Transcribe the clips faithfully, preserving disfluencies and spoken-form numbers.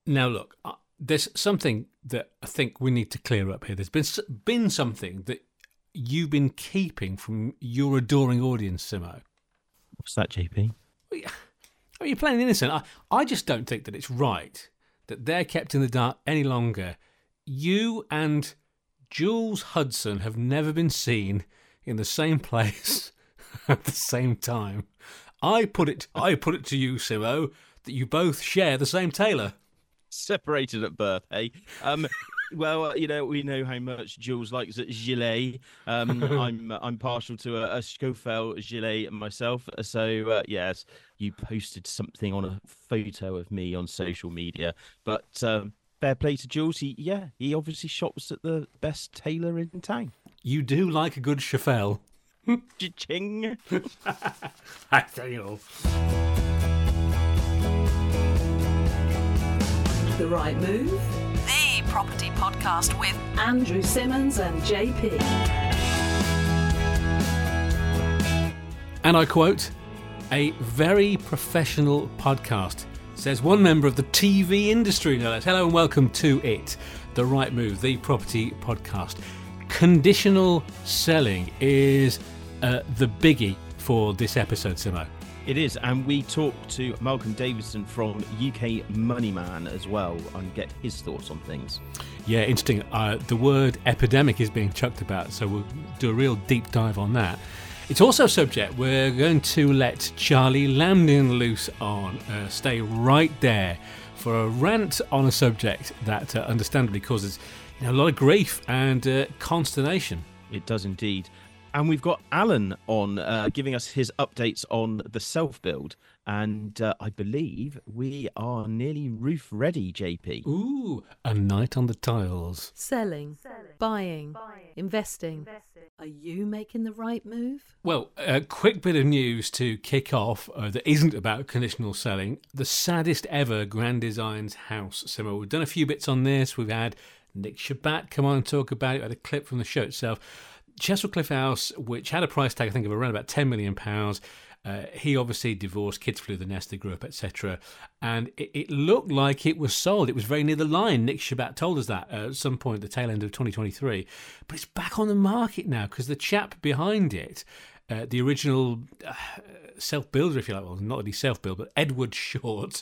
Now, look, uh, there's something that I think we need to clear up here. There's been been something that you've been keeping from your adoring audience, Simo. What's that, J P? Well, I mean, you're playing innocent. I, I just don't think that it's right that they're kept in the dark any longer. You and Jules Hudson have never been seen in the same place at the same time. I put it I put it to you, Simo, that you both share the same tailor. Separated at birth, hey? Um, well, you know, we know how much Jules likes a gilet. Um, I'm I'm partial to a, a Schoffel gilet myself. So, uh, yes, you posted something on a photo of me on social media. But um, fair play to Jules. He, yeah, he obviously shops at the best tailor in town. You do like a good Schoffel. Ching. I tell you all. The Right Move, the property podcast with Andrew Simmons and J P. And I quote, "A very professional podcast," says one member of the T V industry, no less. Hello and welcome to it, The Right Move, the property podcast. Conditional selling is uh, the biggie for this episode, Simo. It is, and we talked to Malcolm Davidson from U K Moneyman as well and get his thoughts on things. Yeah, interesting. Uh, the word epidemic is being chucked about, so we'll do a real deep dive on that. It's also a subject we're going to let Charlie Lamdin loose on. Uh, stay right there for a rant on a subject that uh, understandably causes you know, a lot of grief and uh, consternation. It does indeed. And we've got Alan on uh, giving us his updates on the self-build. And uh, I believe we are nearly roof ready, J P. Ooh, a night on the tiles. Selling, Selling. Buying, Buying. Investing. Investing. Are you making the right move? Well, a quick bit of news to kick off uh, that isn't about conditional selling. The saddest ever Grand Designs house, Simo. We've done a few bits on this. We've had Nick Shabat come on and talk about it. We had a clip from the show itself. Chesil Cliff House, which had a price tag, I think, of around about ten million pounds. Uh, he obviously divorced, kids flew the nest, they grew up, et cetera. And it, it looked like it was sold. It was very near the line. Nick Shabat told us that uh, at some point at the tail end of twenty twenty-three. But it's back on the market now because the chap behind it, uh, the original uh, self-builder, if you like, well, not that he's self-built, but Edward Short,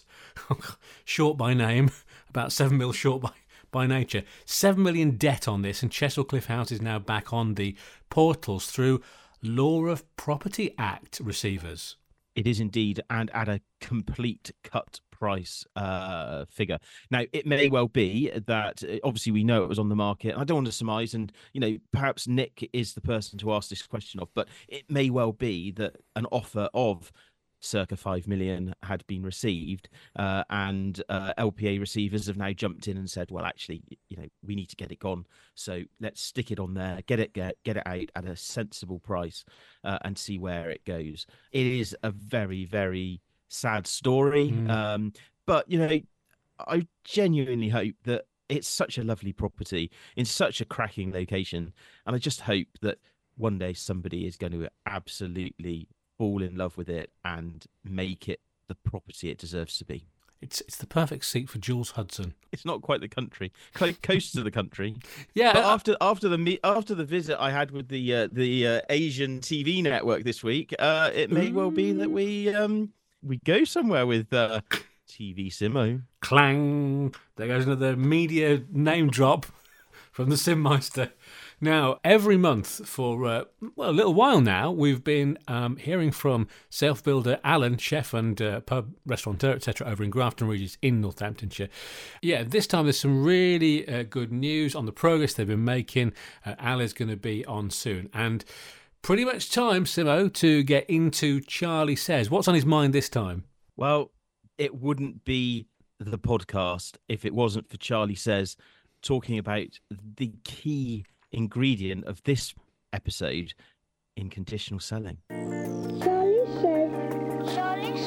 short by name, about seven mil short by by nature. Seven million debt on this, and Chesil Cliff House is now back on the portals through Law of Property Act receivers. It is indeed, and at a complete cut price uh, figure. Now, it may well be that, obviously we know it was on the market. I don't want to surmise, and, you know, perhaps Nick is the person to ask this question of, but it may well be that an offer of circa five million had been received, uh, and uh, L P A receivers have now jumped in and said, well, actually, you know, we need to get it gone, so let's stick it on there, get it get, get it out at a sensible price, uh, and see where it goes. It is a very, very sad story, mm. um, but, you know, I genuinely hope that it's such a lovely property in such a cracking location, and I just hope that one day somebody is going to absolutely fall in love with it and make it the property it deserves to be. It's it's the perfect seat for Jules Hudson. It's not quite the country, close to the country. Yeah, but after after the after the visit I had with the uh, the uh, Asian T V network this week, uh, it may Ooh. well be that we um we go somewhere with uh, T V Simo. Clang! There goes another media name drop from the Simmeister. Now, every month for uh, well, a little while now, we've been um, hearing from self-builder Alan, chef and uh, pub restaurateur, et cetera, over in Grafton Regis in Northamptonshire. Yeah, this time there's some really uh, good news on the progress they've been making. Uh, Al is going to be on soon. And pretty much time, Simo, to get into Charlie Says. What's on his mind this time? Well, it wouldn't be the podcast if it wasn't for Charlie Says talking about the key ingredient of this episode in conditional selling. Charlie says, Charlie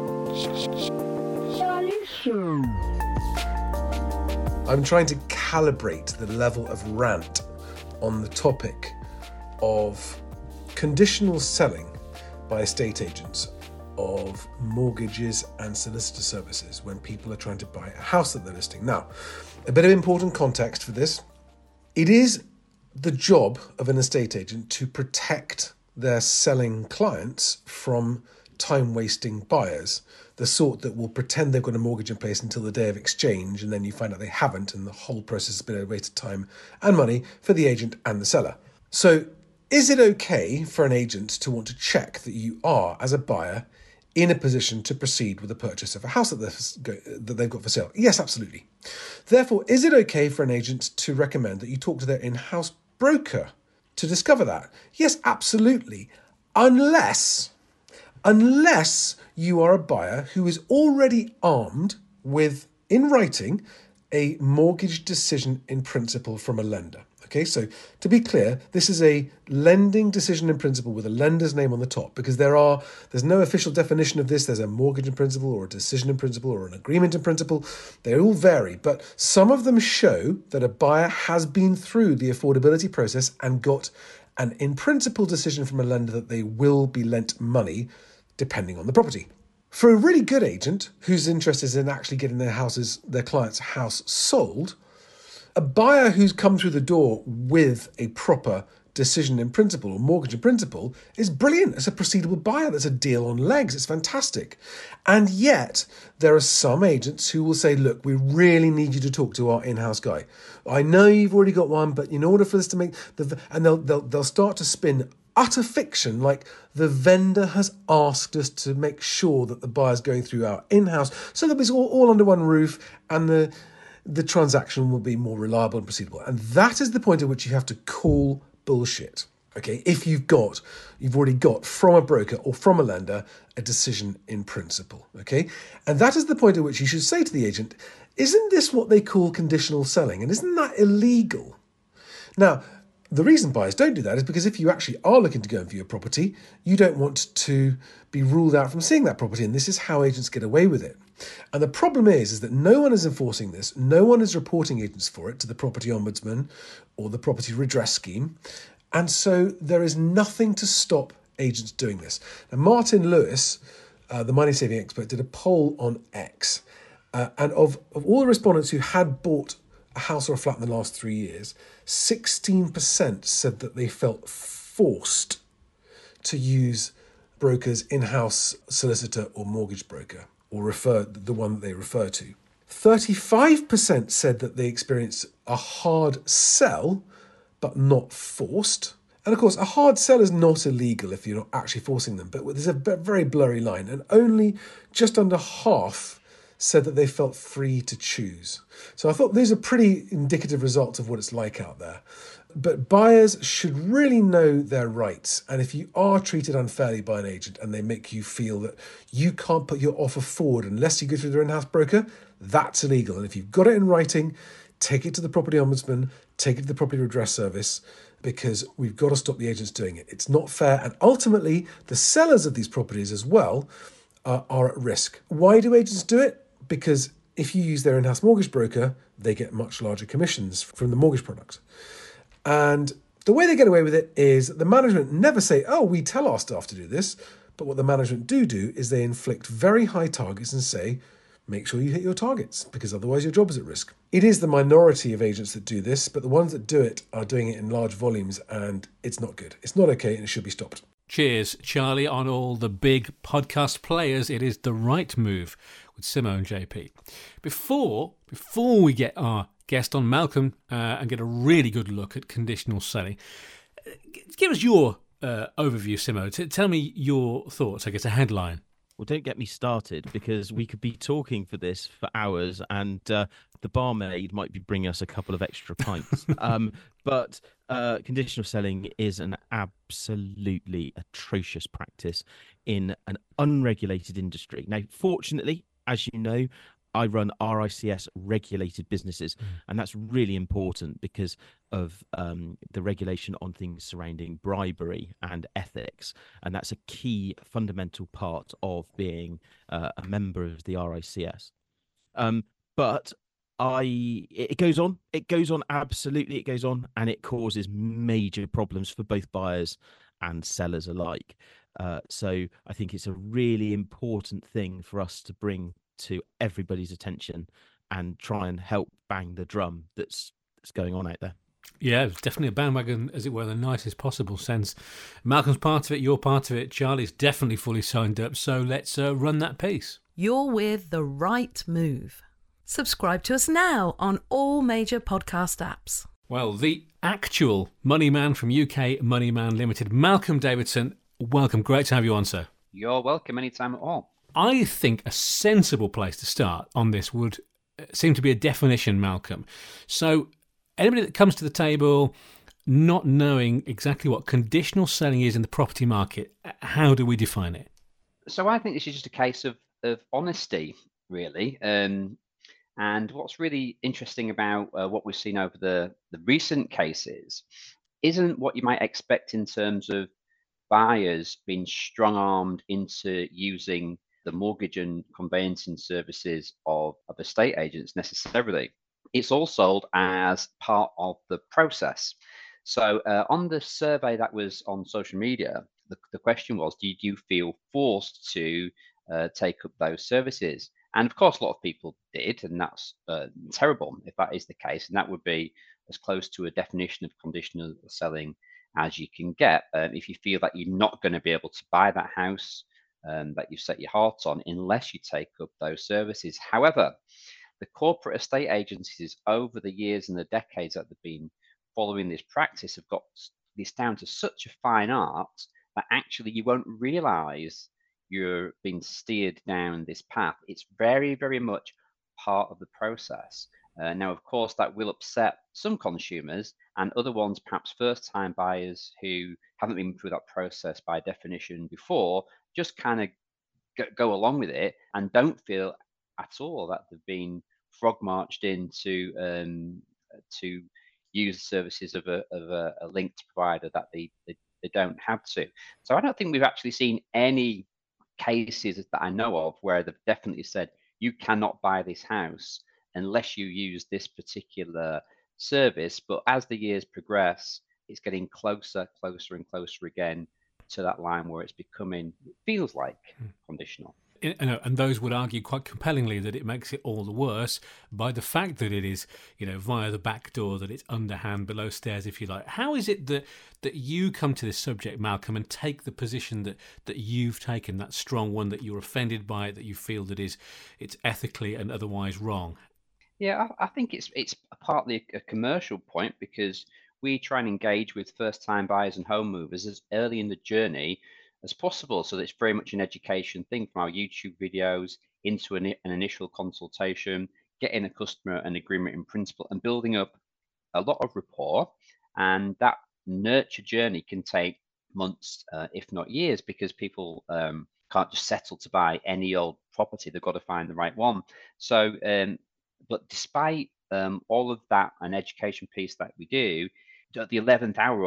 says, Charlie says. I'm trying to calibrate the level of rant on the topic of conditional selling by estate agents. of mortgages and solicitor services when people are trying to buy a house that they're listing. Now, a bit of important context for this. It is the job of an estate agent to protect their selling clients from time-wasting buyers, the sort that will pretend they've got a mortgage in place until the day of exchange, and then you find out they haven't, and the whole process has been a waste of time and money for the agent and the seller. So is it okay for an agent to want to check that you are, as a buyer, in a position to proceed with the purchase of a house that they've got for sale? Yes, absolutely. Therefore, is it okay for an agent to recommend that you talk to their in-house broker to discover that? Yes, absolutely. Unless, unless you are a buyer who is already armed with, in writing, a mortgage decision in principle from a lender. Okay, so to be clear, this is a lending decision in principle with a lender's name on the top, because there are there's no official definition of this. There's a mortgage in principle or a decision in principle or an agreement in principle. They all vary, but some of them show that a buyer has been through the affordability process and got an in principle decision from a lender that they will be lent money depending on the property. For a really good agent who's interested in actually getting their houses, their client's house sold, a buyer who's come through the door with a proper decision in principle or mortgage in principle is brilliant. It's a proceedable buyer. That's a deal on legs. It's fantastic. And yet there are some agents who will say, look, we really need you to talk to our in-house guy. I know you've already got one, but in order for this to make the, and they'll, they'll, they'll start to spin utter fiction, like the vendor has asked us to make sure that the buyer's going through our in-house so that it's all, all under one roof and the the transaction will be more reliable and proceedable. And that is the point at which you have to call bullshit. Okay, if you've got, you've already got from a broker or from a lender a decision in principle. Okay, and that is the point at which you should say to the agent, isn't this what they call conditional selling? And isn't that illegal? Now, the reason buyers don't do that is because if you actually are looking to go and view a property, you don't want to be ruled out from seeing that property. And this is how agents get away with it. And the problem is, is that no one is enforcing this. No one is reporting agents for it to the property ombudsman or the property redress scheme. And so there is nothing to stop agents doing this. Now, Martin Lewis, uh, the money saving expert, did a poll on X. Uh, and of, of all the respondents who had bought a house or a flat in the last three years, sixteen percent said that they felt forced to use broker's in-house solicitor or mortgage broker, or refer the one that they refer to. thirty-five percent said that they experienced a hard sell, but not forced. And of course, a hard sell is not illegal if you're not actually forcing them, but there's a very blurry line. And only just under half said that they felt free to choose. So I thought these are pretty indicative results of what it's like out there. But buyers should really know their rights. And if you are treated unfairly by an agent and they make you feel that you can't put your offer forward unless you go through their in-house broker, that's illegal. And if you've got it in writing, take it to the property ombudsman, take it to the property redress service, because we've got to stop the agents doing it. It's not fair. And ultimately, the sellers of these properties as well uh, are at risk. Why do agents do it? Because if you use their in-house mortgage broker, they get much larger commissions from the mortgage product. And the way they get away with it is the management never say, oh, we tell our staff to do this. But what the management do do is they inflict very high targets and say, make sure you hit your targets, because otherwise your job is at risk. It is the minority of agents that do this, but the ones that do it are doing it in large volumes, and it's not good. It's not okay, and it should be stopped. Cheers, Charlie, on all the big podcast players. It is The Right Move with Simo and J P. Before, before we get our guest on, Malcolm, uh, and get a really good look at conditional selling, give us your uh, overview, Simo. T- tell me your thoughts. I guess a headline. Well, don't get me started, because we could be talking for this for hours, and uh, the barmaid might be bringing us a couple of extra pints. um, but uh, conditional selling is an absolutely atrocious practice in an unregulated industry. Now, fortunately, as you know, I run R I C S regulated businesses, mm. and that's really important because of um, the regulation on things surrounding bribery and ethics, and that's a key fundamental part of being uh, a member of the R I C S. Um, but I, it goes on, it goes on, absolutely, it goes on, and it causes major problems for both buyers and sellers alike. Uh, so I think it's a really important thing for us to bring to everybody's attention and try and help bang the drum that's that's going on out there. Yeah, it's definitely a bandwagon, as it were, in the nicest possible sense. Malcolm's part of it, you're part of it. Charlie's definitely fully signed up, so let's uh, run that piece. You're with The Right Move. Subscribe to us now on all major podcast apps. Well, the actual money man from U K Money Man Limited, Malcolm Davidson, welcome. Great to have you on, sir. You're welcome anytime at all. I think a sensible place to start on this would seem to be a definition, Malcolm. So anybody that comes to the table not knowing exactly what conditional selling is in the property market, how do we define it? So I think this is just a case of, of honesty, really. Um, and what's really interesting about uh, what we've seen over the, the recent cases isn't what you might expect in terms of buyers being strong-armed into using the mortgage and conveyancing services of, of estate agents necessarily. It's all sold as part of the process. So uh, on the survey that was on social media, the, the question was, did you feel forced to uh, take up those services? And of course, a lot of people did, and that's uh, terrible if that is the case. And that would be as close to a definition of conditional selling as you can get. Um, if you feel that you're not going to be able to buy that house um, that you've set your heart on unless you take up those services. However, the corporate estate agencies over the years and the decades that they've been following this practice have got this down to such a fine art that actually you won't realize you're being steered down this path. It's very, very much part of the process. Uh, now, of course, that will upset some consumers and other ones, perhaps first-time buyers who haven't been through that process by definition before, just kind of go, go along with it and don't feel at all that they've been frog marched into um, to use the services of a of a, a linked provider that they, they they don't have to. So I don't think we've actually seen any cases that I know of where they've definitely said you cannot buy this house unless you use this particular service. But as the years progress, it's getting closer, closer and closer again to that line where it's becoming, it feels like conditional. And those would argue quite compellingly that it makes it all the worse by the fact that it is, you know, via the back door, that it's underhand, below stairs, if you like. How is it that that you come to this subject, Malcolm, and take the position that that you've taken, that strong one, that you're offended by it, that you feel that is it's ethically and otherwise wrong? Yeah, I, I think it's it's partly a commercial point because we try and engage with first-time buyers and home movers as early in the journey as possible. So it's very much an education thing, from our YouTube videos into an, an initial consultation, getting a customer an agreement in principle and building up a lot of rapport. And that nurture journey can take months, uh, if not years, because people um, can't just settle to buy any old property. They've got to find the right one. So, um, but despite um, all of that, an education piece that we do, at the eleventh hour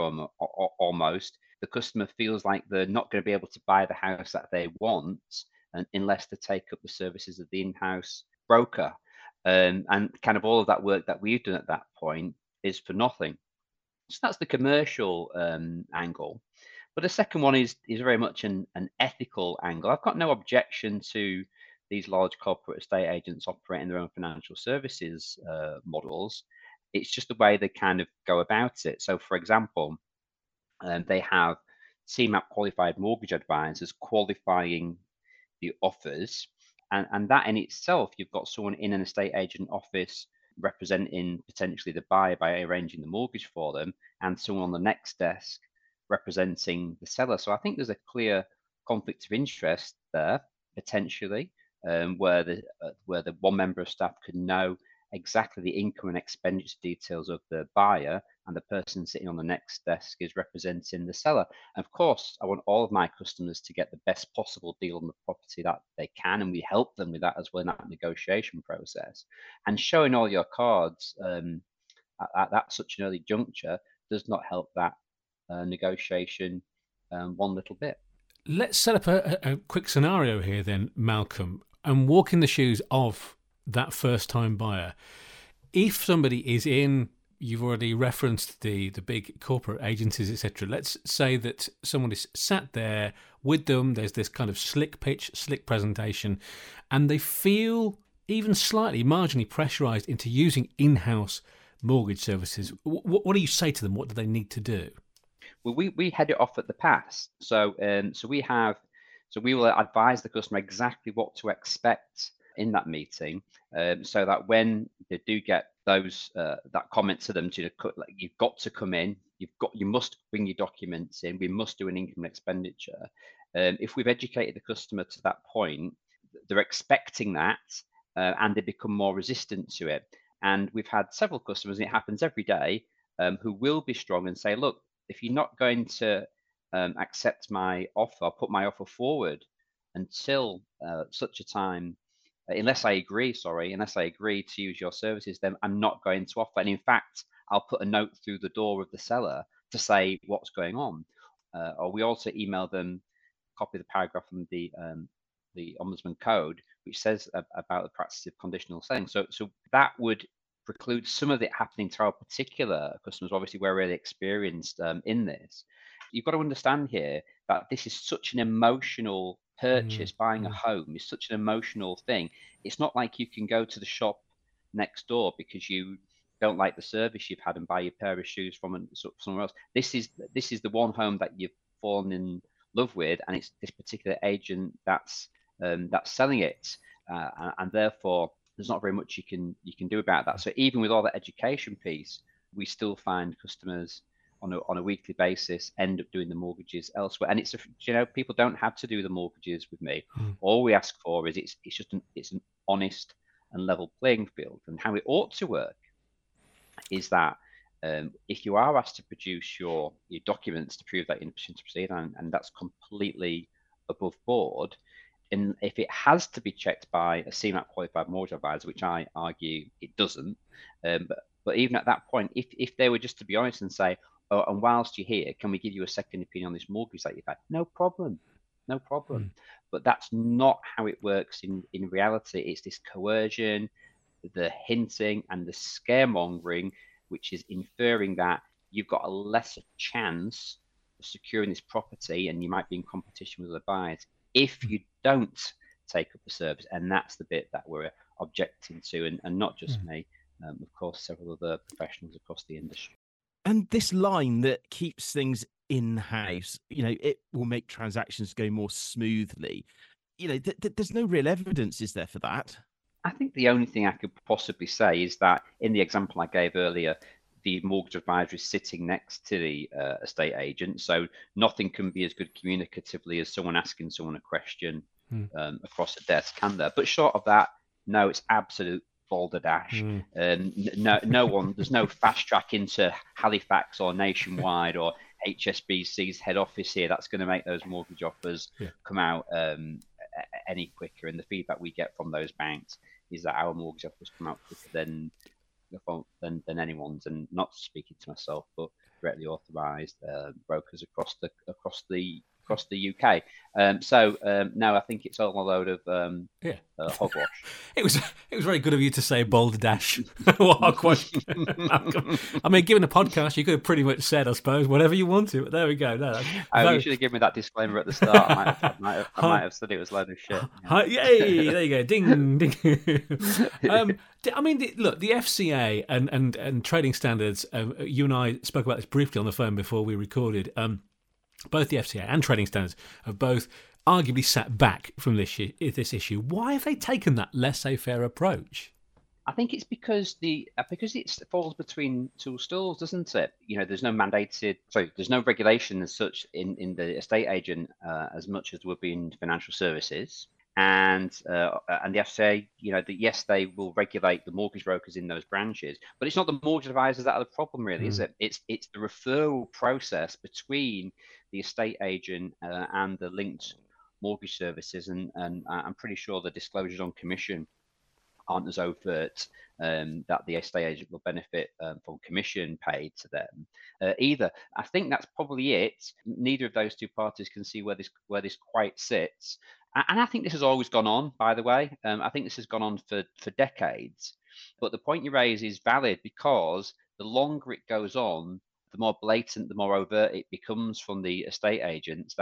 almost, the customer feels like they're not going to be able to buy the house that they want and, unless they take up the services of the in-house broker. Um, and kind of all of that work that we've done at that point is for nothing. So that's the commercial um, angle. But the second one is is very much an, an ethical angle. I've got no objection to these large corporate estate agents operating their own financial services uh, models. It's just the way they kind of go about it. So, for example, um, they have C MAP qualified mortgage advisors qualifying the offers. And, and that in itself, you've got someone in an estate agent office representing potentially the buyer by arranging the mortgage for them, and someone on the next desk representing the seller. So I think there's a clear conflict of interest there, potentially, um, where the uh, where the one member of staff could know exactly the income and expenditure details of the buyer, and the person sitting on the next desk is representing the seller. And of course, I want all of my customers to get the best possible deal on the property that they can, and we help them with that as well in that negotiation process. And showing all your cards um, at, at that such an early juncture does not help that uh, negotiation um, one little bit. Let's set up a, a quick scenario here then, Malcolm, and walk in the shoes of that first-time buyer. If somebody is in, you've already referenced the the big corporate agencies, et cetera. Let's say that someone is sat there with them. There's this kind of slick pitch, slick presentation, and they feel even slightly marginally pressurized into using in-house mortgage services. What, what do you say to them? What do they need to do? Well, we, we head it off at the pass. So um, so we have so we will advise the customer exactly what to expect in that meeting, um, so that when they do get those uh, that comment to them to the, like, you've got to come in, you've got you must bring your documents in, we must do an income and expenditure. Um, if we've educated the customer to that point, they're expecting that, uh, and they become more resistant to it. And we've had several customers, and it happens every day, um, who will be strong and say, look, if you're not going to um, accept my offer, put my offer forward until uh, such a time, unless I agree, sorry, unless I agree to use your services, then I'm not going to offer. And in fact, I'll put a note through the door of the seller to say what's going on. Uh, or we also email them a copy of the paragraph from the um, the Ombudsman Code, which says ab- about the practice of conditional selling. So, so that would preclude some of it happening to our particular customers. Obviously, we're really experienced um, in this. You've got to understand here that this is such an emotional purchase. Mm, buying mm. a home is such an emotional thing. It's not like you can go to the shop next door because you don't like the service you've had and buy your pair of shoes from somewhere else. This is this is the one home that you've fallen in love with, and it's this particular agent that's um, that's selling it, uh, and, and therefore there's not very much you can you can do about that. So even with all that education piece, we still find customers on a on a weekly basis end up doing the mortgages elsewhere. And it's a, you know, people don't have to do the mortgages with me. Mm. All we ask for is it's it's just an it's an honest and level playing field. And how it ought to work is that um, if you are asked to produce your your documents to prove that you're in a position to proceed, and, and that's completely above board, and if it has to be checked by a C MAP qualified mortgage advisor, which I argue it doesn't, um, but but even at that point, if if they were just to be honest and say, oh, and whilst you're here, can we give you a second opinion on this mortgage that you've had? No problem, no problem. Mm. But that's not how it works in in reality. It's this coercion, the hinting, and the scaremongering, which is inferring that you've got a lesser chance of securing this property, and you might be in competition with other buyers if you don't take up the service. And that's the bit that we're objecting to, and, and not just mm. me, um, of course, several other professionals across the industry. And this line that keeps things in-house, you know, it will make transactions go more smoothly. You know, th- th- there's no real evidence, is there, for that? I think the only thing I could possibly say is that in the example I gave earlier, the mortgage advisor is sitting next to the uh, estate agent, so nothing can be as good communicatively as someone asking someone a question mm. um, across a desk, can there? But short of that, no, it's absolute balderdash. Mm. Um, no, no one. There's no fast track into Halifax or Nationwide or H S B C's head office here that's going to make those mortgage offers yeah. come out um, any quicker. And the feedback we get from those banks is that our mortgage offers come out quicker than than, than anyone's. And not speaking to myself, but directly authorised uh, brokers across the across the across the U K. Um, so um, no, I think it's all a load of um, yeah. uh, hogwash. It was it was very good of you to say balderdash. What a question! I mean, given the podcast, you could have pretty much said, I suppose, whatever you wanted. But there we go. No, that's oh, very... you should have given me that disclaimer at the start. I might have, I might have, I might have said it was a load of shit. Yeah. Yay! There you go. Ding ding. um, I mean, the, look, the F C A and and and trading standards. Um, you and I spoke about this briefly on the phone before we recorded. Um, both the F C A and trading standards have both arguably sat back from this this issue. Why have they taken that laissez-faire approach? I think it's because the because it falls between two stools, doesn't it? You know, there's no mandated, sorry, there's no regulation as such in, in the estate agent uh, as much as there would be in financial services. And uh, and the F C A, you know, that yes, they will regulate the mortgage brokers in those branches, but it's not the mortgage advisors that are the problem, really, mm. is it? It's it's the referral process between the estate agent uh, and the linked mortgage services, and and I'm pretty sure the disclosures on commission aren't as overt um, that the estate agent will benefit um, from commission paid to them uh, either. I think that's probably it. Neither of those two parties can see where this where this quite sits. And I think this has always gone on, by the way. Um, I think this has gone on for, for decades. But the point you raise is valid, because the longer it goes on, the more blatant, the more overt it becomes from the estate agents that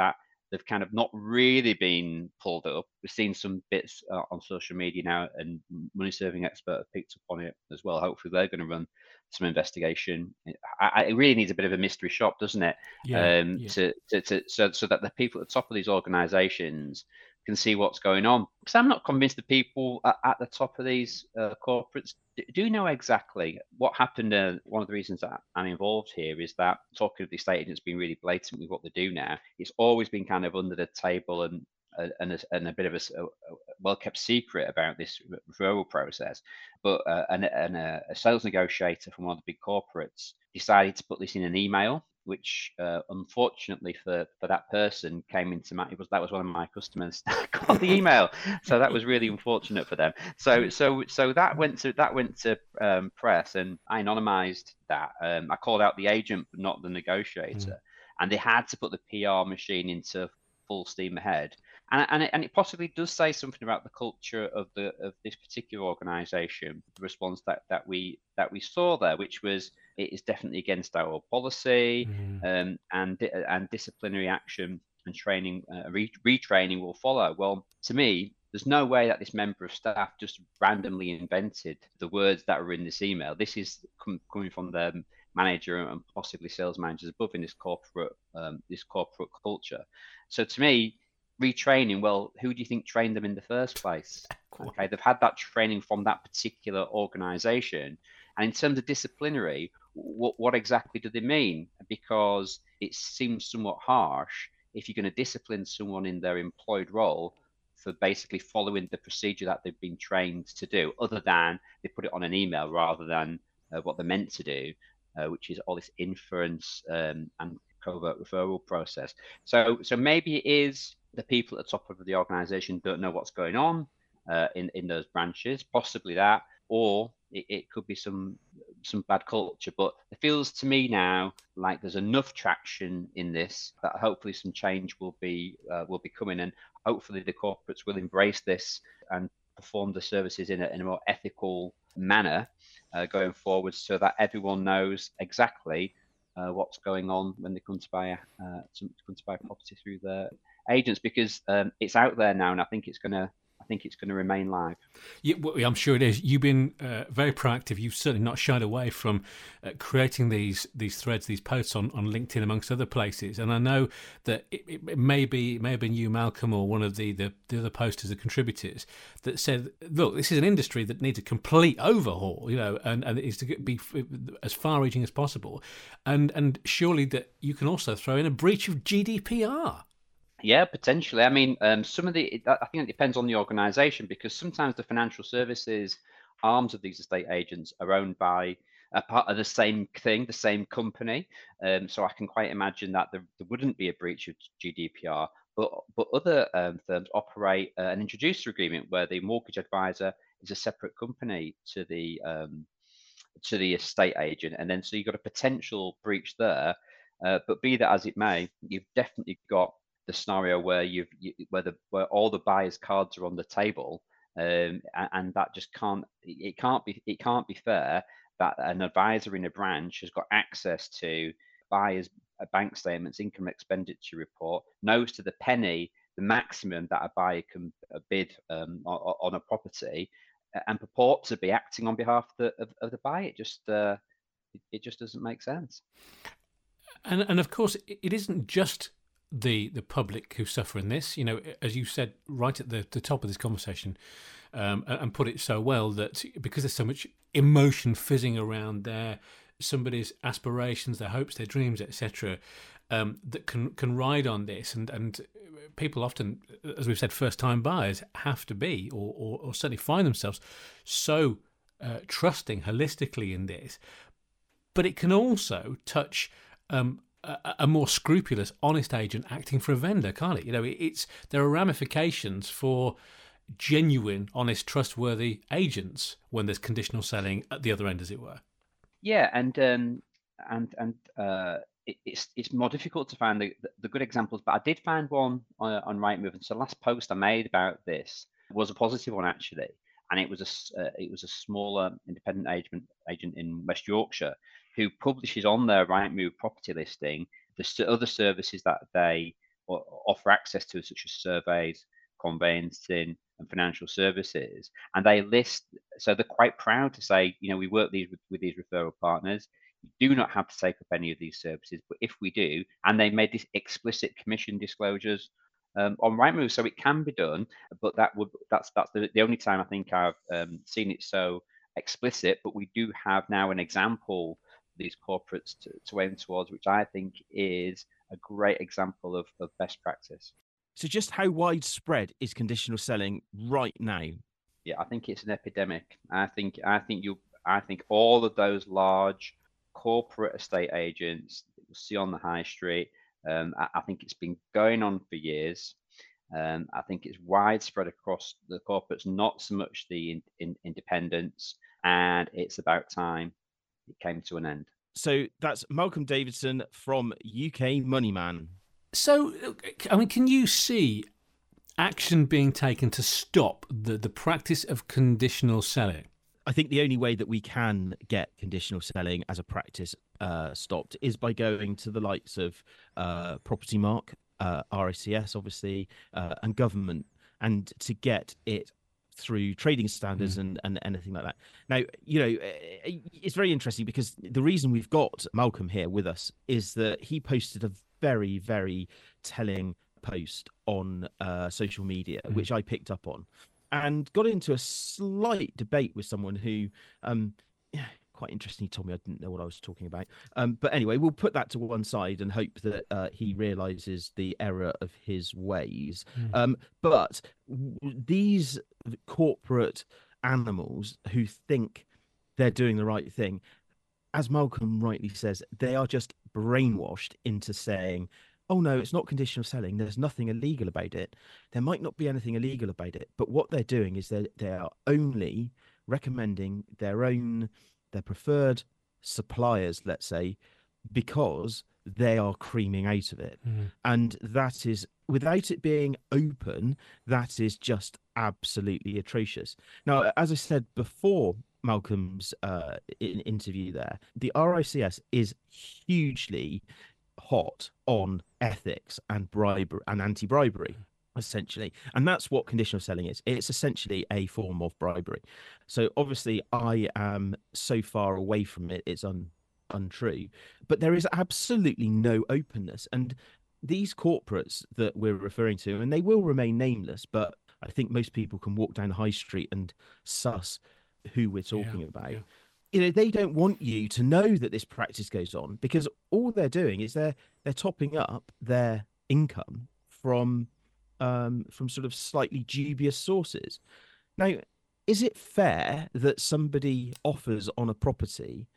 they've kind of not really been pulled up. We've seen some bits uh, on social media now, and Money Serving Expert have picked up on it as well. Hopefully, they're going to run some investigation. I, I, it really needs a bit of a mystery shop, doesn't it? Yeah, Um, yeah. To, to, to so so that the people at the top of these organisations can see what's going on. Because I'm not convinced the people at, at the top of these uh, corporates do, do know exactly what happened. Uh, one of the reasons that I'm involved here is that talking of the estate agents being really blatant with what they do now, it's always been kind of under the table and uh, and, a, and a bit of a, a well-kept secret about this referral process. But uh, an, an, a, a sales negotiator from one of the big corporates decided to put this in an email, which uh, unfortunately for, for that person came into my, it was, that was one of my customers got the email. So that was really unfortunate for them. So, so, so that went to, that went to um, press, and I anonymized that. Um, I called out the agent, but not the negotiator. Mm. And they had to put the P R machine into full steam ahead. And, and, it, and it possibly does say something about the culture of the of this particular organisation. The response that, that we that we saw there, which was it is definitely against our policy, mm. um, and and disciplinary action and training, uh, re- retraining will follow. Well, to me, there's no way that this member of staff just randomly invented the words that were in this email. This is com- coming from the manager and possibly sales managers above in this corporate um, this corporate culture. So to me, retraining, well, who do you think trained them in the first place? Okay, they've had that training from that particular organization. And in terms of disciplinary, what, what exactly do they mean? Because it seems somewhat harsh if you're going to discipline someone in their employed role for basically following the procedure that they've been trained to do, other than they put it on an email rather than uh, what they're meant to do, uh, which is all this inference um, and covert referral process. So, so maybe it is the people at the top of the organization don't know what's going on uh, in, in those branches, possibly that, or it, it could be some some bad culture. But it feels to me now like there's enough traction in this that hopefully some change will be uh, will be coming, and hopefully the corporates will embrace this and perform the services in a, in a more ethical manner uh, going forward, so that everyone knows exactly uh, what's going on when they come to buy a, uh, to, come to buy a property through their agents, because um, it's out there now, and I think it's gonna I think it's going to remain live. Yeah, well, I'm sure it is. You've been uh, very proactive. You've certainly not shied away from uh, creating these these threads, these posts on, on LinkedIn, amongst other places. And I know that it, it may be it may have been you, Malcolm, or one of the, the, the other posters, the contributors, that said, "Look, this is an industry that needs a complete overhaul, you know, and, and it is to be as far-reaching as possible." And and surely that you can also throw in a breach of G D P R. Yeah, potentially. I mean, um, some of the, I think it depends on the organization, because sometimes the financial services arms of these estate agents are owned by a part of the same thing, the same company. Um, so I can quite imagine that there, there wouldn't be a breach of G D P R, but, but other um, firms operate uh, an introducer agreement where the mortgage advisor is a separate company to the, um, to the estate agent. And then, so you've got a potential breach there, uh, but be that as it may, you've definitely got the scenario where you've you, where the where all the buyers' cards are on the table, um, and, and that just can't it can't be it can't be fair that an advisor in a branch has got access to buyers' bank statements, income expenditure report, knows to the penny the maximum that a buyer can bid um, on, on a property, and purport to be acting on behalf of the of, of the buyer. It just uh, it, it just doesn't make sense. And and of course, it isn't just the the public who suffer in this. You know, as you said right at the, the top of this conversation, um, and put it so well, that because there's so much emotion fizzing around there, somebody's aspirations, their hopes, their dreams, et cetera, um, that can can ride on this, and and people often, as we've said, first time buyers have to be, or or, or certainly find themselves so uh, trusting holistically in this, but it can also touch Um, A, a more scrupulous, honest agent acting for a vendor, can't it? You know, it's there are ramifications for genuine, honest, trustworthy agents when there's conditional selling at the other end, as it were. Yeah, and um, and and uh, it, it's it's more difficult to find the, the good examples, but I did find one on, on Rightmove. And so the last post I made about this was a positive one, actually, and it was a uh, it was a smaller independent agent agent in West Yorkshire who publishes on their Rightmove property listing the other services that they offer access to, such as surveys, conveyancing, and financial services. And they list, so they're quite proud to say, you know, we work these with, with these referral partners. You do not have to take up any of these services, but if we do, and they made this explicit commission disclosures um, on Rightmove, so it can be done. But that would that's that's the, the only time I think I've um, seen it so explicit. But we do have now an example for these corporates to, to aim towards, which I think is a great example of, of best practice. So just how widespread is conditional selling right now? Yeah, I think it's an epidemic. I think I think you I think all of those large corporate estate agents that you'll see on the high street, um, I, I think it's been going on for years. Um, I think it's widespread across the corporates, not so much the in, in, independents, and it's about time it came to an end. So that's Malcolm Davidson from U K Moneyman. So, I mean, can you see action being taken to stop the, the practice of conditional selling? I think the only way that we can get conditional selling as a practice uh, stopped is by going to the likes of uh, Property Mark, uh, R I C S, obviously, uh, and government, and to get it through trading standards mm. and, and anything like that. Now, you know, it's very interesting because the reason we've got Malcolm here with us is that he posted a very, very telling post on uh, social media, mm. which I picked up on, and got into a slight debate with someone who, um, yeah, quite interesting. He told me I didn't know what I was talking about. Um, but anyway, we'll put that to one side and hope that uh, he realizes the error of his ways. Mm. Um, but w- these corporate animals who think they're doing the right thing, as Malcolm rightly says, they are just brainwashed into saying, oh no, it's not conditional selling. There's nothing illegal about it. There might not be anything illegal about it, but what they're doing is they they are only recommending their own, their preferred suppliers, let's say, because they are creaming out of it. Mm. And that is, without it being open, that is just absolutely atrocious. Now, as I said before, Malcolm's uh, in interview there, the R I C S is hugely hot on ethics and bribery and anti-bribery, essentially, and that's what conditional selling is. It's essentially a form of bribery. So obviously I am so far away from it, it's un, untrue, but there is absolutely no openness. And these corporates that we're referring to, and they will remain nameless, but I think most people can walk down the high street and suss who we're talking yeah, about. Yeah. You know, they don't want you to know that this practice goes on, because all they're doing is they're they're topping up their income from um, from sort of slightly dubious sources. Now, is it fair that somebody offers on a property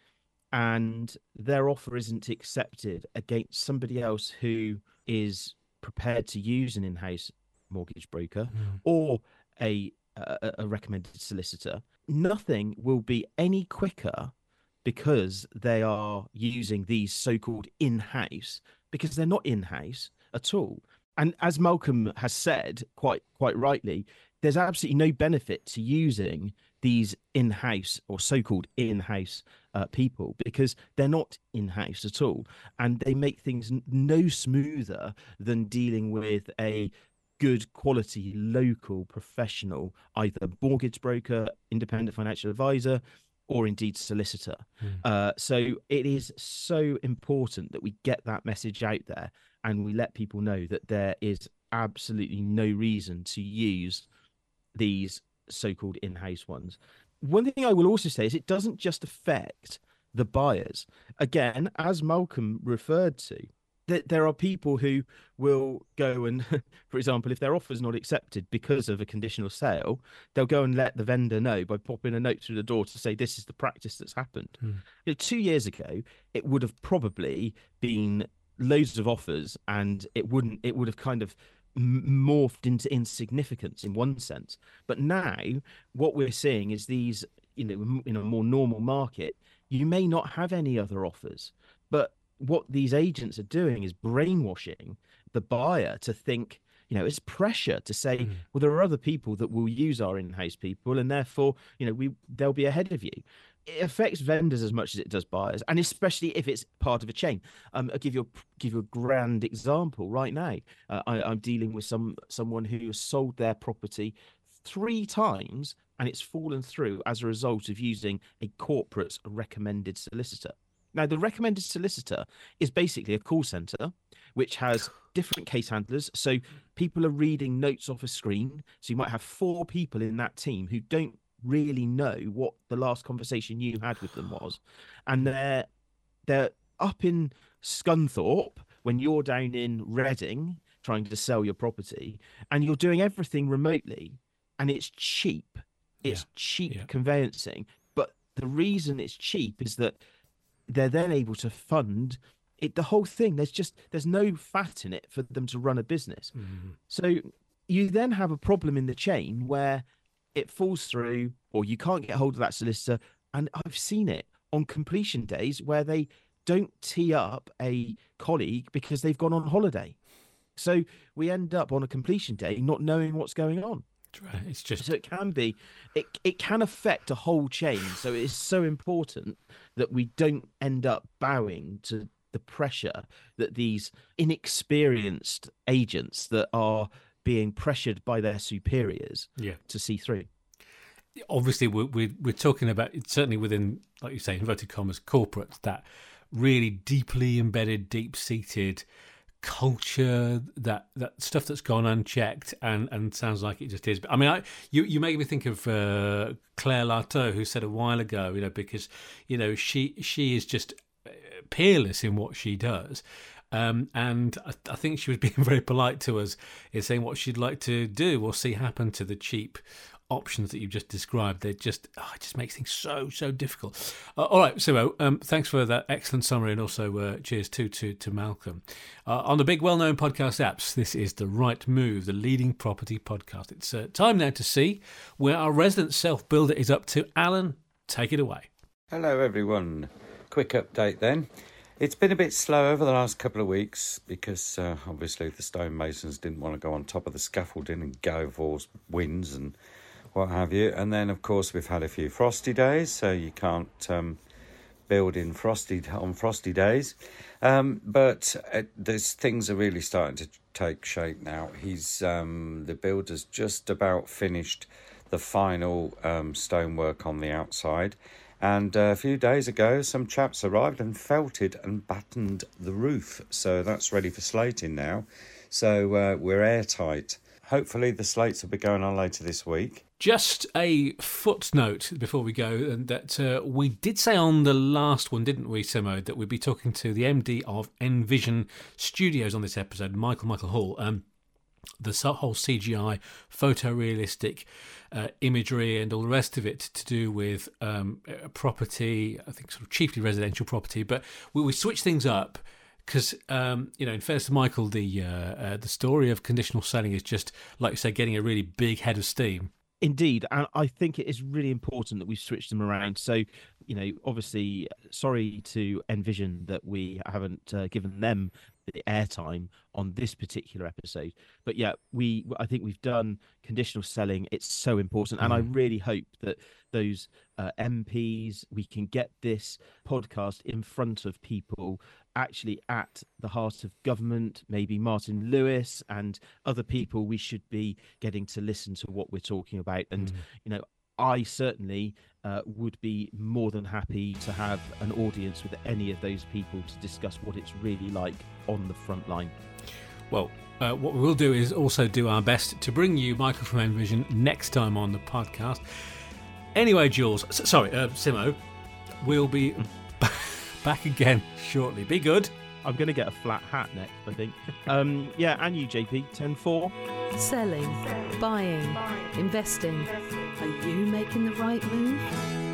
and their offer isn't accepted against somebody else who is prepared to use an in-house mortgage broker mm. or a, a a recommended solicitor? Nothing will be any quicker because they are using these so-called in-house, because they're not in-house at all. And as Malcolm has said quite quite rightly, there's absolutely no benefit to using these in-house or so-called in-house uh, people, because they're not in-house at all, and they make things no smoother than dealing with a good quality local professional, either mortgage broker, independent financial advisor, or indeed solicitor. Mm. Uh, so it is so important that we get that message out there and we let people know that there is absolutely no reason to use these so-called in-house ones. One thing I will also say is it doesn't just affect the buyers. Again, as Malcolm referred to, there are people who will go and, for example, if their offer is not accepted because of a conditional sale, they'll go and let the vendor know by popping a note through the door to say, this is the practice that's happened. Mm. You know, two years ago, it would have probably been loads of offers and it wouldn't, it would have kind of morphed into insignificance in one sense. But now what we're seeing is these, you know, in a more normal market, you may not have any other offers, but what these agents are doing is brainwashing the buyer to think, you know, it's pressure to say, mm. well, there are other people that will use our in-house people, and therefore, you know, we they'll be ahead of you. it affects vendors as much as it does buyers, and especially if it's part of a chain. Um, I'll give you a, give you a grand example right now. Uh, I, I'm dealing with some someone who has sold their property three times, and it's fallen through as a result of using a corporate recommended solicitor. Now, the recommended solicitor is basically a call center which has different case handlers. So people are reading notes off a screen. So you might have four people in that team who don't really know what the last conversation you had with them was. And they're they're up in Scunthorpe when you're down in Reading trying to sell your property, and you're doing everything remotely, and it's cheap. It's yeah. cheap yeah. conveyancing. But the reason it's cheap is that they're then able to fund it, the whole thing. There's just there's no fat in it for them to run a business. Mm-hmm. So you then have a problem in the chain where it falls through, or you can't get hold of that solicitor. And I've seen it on completion days where they don't tee up a colleague because they've gone on holiday. So we end up on a completion day not knowing what's going on. Right. It's just so it can be, it it can affect a whole chain. So it is so important that we don't end up bowing to the pressure that these inexperienced agents that are being pressured by their superiors yeah. to see through. Obviously, we're, we're we're talking about, certainly within, like you say, inverted commas, corporates, that really deeply embedded, deep-seated culture, that that stuff that's gone unchecked, and and sounds like it just is. I mean, I you you make me think of uh, Claire Larteau, who said a while ago, you know, because you know she she is just peerless in what she does. Um, and I, I think she was being very polite to us in saying what she'd like to do or see happen to the cheap options that you've just described. They just, oh, it just makes things so, so difficult. Uh, all right, Simo, um, thanks for that excellent summary, and also uh, cheers too to, to Malcolm. Uh, on the big well-known podcast apps, this is The Right Move, the leading property podcast. It's uh, time now to see where our resident self-builder is up to. Alan, take it away. Hello, everyone. Quick update then. It's been a bit slow over the last couple of weeks because uh, obviously the stonemasons didn't want to go on top of the scaffolding and go for winds and what have you. And then, of course, we've had a few frosty days, so you can't um, build in frosty on frosty days. Um, but uh, there's things are really starting to take shape now. He's um, the builder's just about finished the final um, stonework on the outside. And uh, a few days ago, some chaps arrived and felted and battened the roof. So that's ready for slating now. So uh, we're airtight. Hopefully the slates will be going on later this week. Just a footnote before we go, and that uh, we did say on the last one, didn't we, Simo, that we'd be talking to the M D of Envision Studios on this episode, Michael Michael Hall. Um, the whole C G I, photorealistic uh, imagery and all the rest of it to do with um, property, I think sort of chiefly residential property. But we, we switched things up because, um, you know, in fairness to Michael, the, uh, uh, the story of conditional selling is just, like you say, getting a really big head of steam. Indeed, and I think it is really important that we've switched them around. So, you know, obviously, sorry to Envision that we haven't uh, given them the airtime on this particular episode. But yeah, we I think we've done conditional selling. It's so important, and I really hope that those uh, M Ps, we can get this podcast in front of people actually at the heart of government, maybe Martin Lewis and other people. We should be getting to listen to what we're talking about. And, mm. you know, I certainly uh, would be more than happy to have an audience with any of those people to discuss what it's really like on the front line. Well, uh, what we will do is also do our best to bring you Michael from Envision next time on the podcast. Anyway, Jules, sorry, uh, Simo, we'll be back again shortly. Be good. I'm going to get a flat hat next, I think. Um, yeah, and you, J P, ten four. Selling, buying, investing. Are you making the right move?